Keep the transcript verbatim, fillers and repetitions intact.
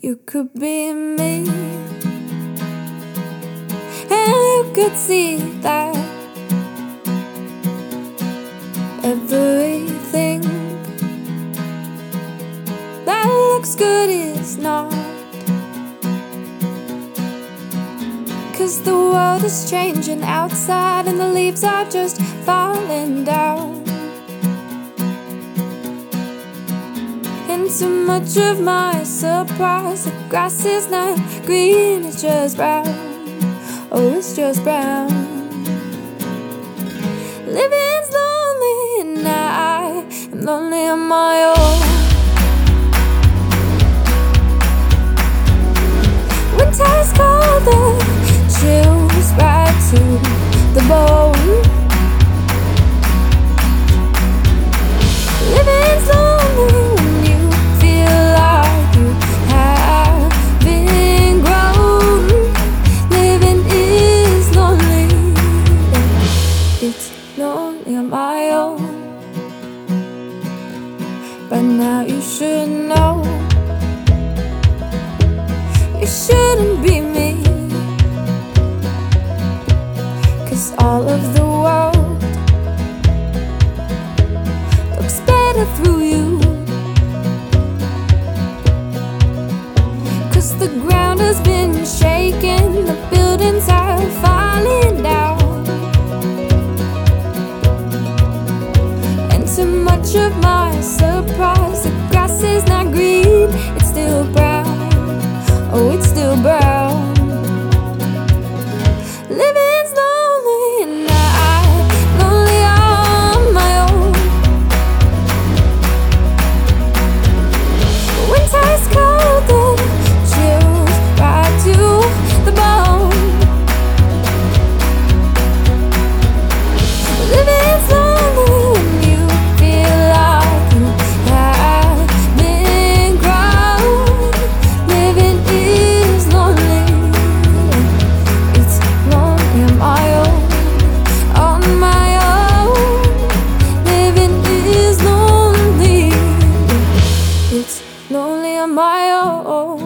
you could be me, and you could see that everything that looks good is not. 'Cause the world is changing outside and the leaves are just falling down. And to much of my surprise, the grass is not green, it's just brown. Oh, it's just brown. Living's lonely and I am lonely on my own. Winter's cold, the chills right to the bone. Living's lonely when you feel like you have been grown. Living is lonely, it's lonely on my own. But now you should know you shouldn't be me, 'cause all of the world looks better through you. 'Cause the ground has been shaking, the buildings are falling down. And to much of my surprise, the grass is not green, it's still brown. Oh, it's still brown. Living's lonely and I'm lonely on my own. Winter's cold, the chills right to the bone. Living's lonely when you feel like you have been grown. Living is lonely, it's lonely on my own, on my own. Living is lonely, it's lonely on my own.